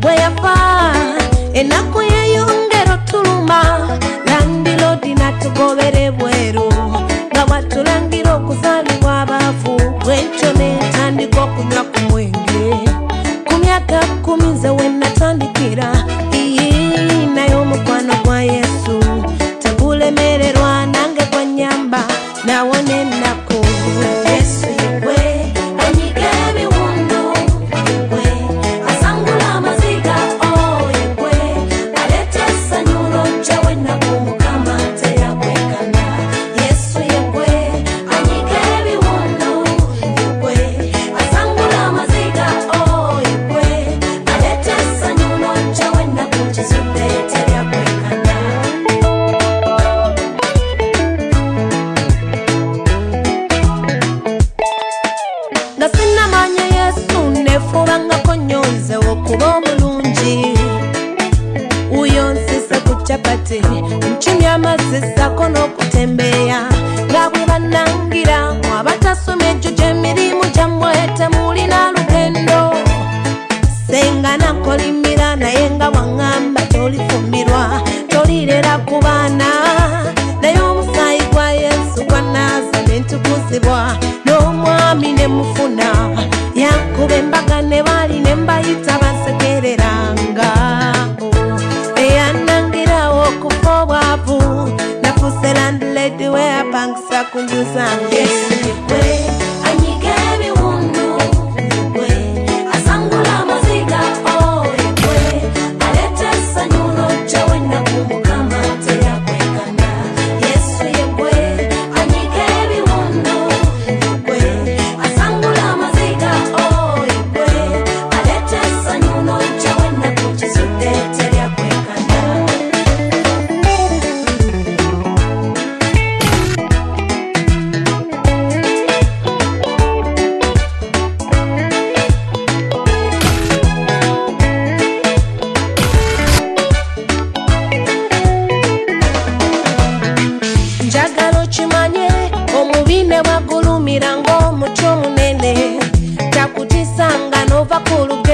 weyafa enako yeyongero tuluma landilodi natugobere bweru nga watulangira okuzalibwa abafu bwekyo netandika okunywa ku mwenge ku myaka 10 nze wenatandikira naye omukwano gwa Yesu tegulemererwa nange gwanyamba nawona ennaku Yesu yegwe anyiga ebiwundu yegwe asangula amaziga yegwe aleta essanyu lojja wennaku Mukama teyakwekana Yesu yegwe anyiga ebiwundu yegwe asangula amaziga yegwe aleta essanyu lojja wennaku kizudde teryakwekana nga sinnamanya Yesu nefubangako nyonze okuba omulungi uyo nsise ku capati nchumya amazzi sako n'okutembeeya nga bwe bannangira abatasoma ejjo gy'emirimu gyammwe temulina lugendo senga nakolimira naye nga waŋŋamba tolifumbirwa tolirera ku baana naye omusaayi gwa Yesu gwanaaza nentukuzibwa n'omwami ne mufuna yankuba embaga ne baali ne mbayita bansekereranga eyannangirawo okufa obwavu nafuse landlady we apangisa kunjuzange Yesu yegwe anyiga ebiwundu yegwe asangula amaziga yegwe aleta essanyu lojja wennaku Mukama teyakwekana Yesu yegwe anyiga ebiwundu yegwe asangula amaziga yegwe aleta essanyu lojja wennaku kizudde teryakwekana njagala okimanye omubi ne bwagulumira ng'omuti omunene takutiisanga n'ova ku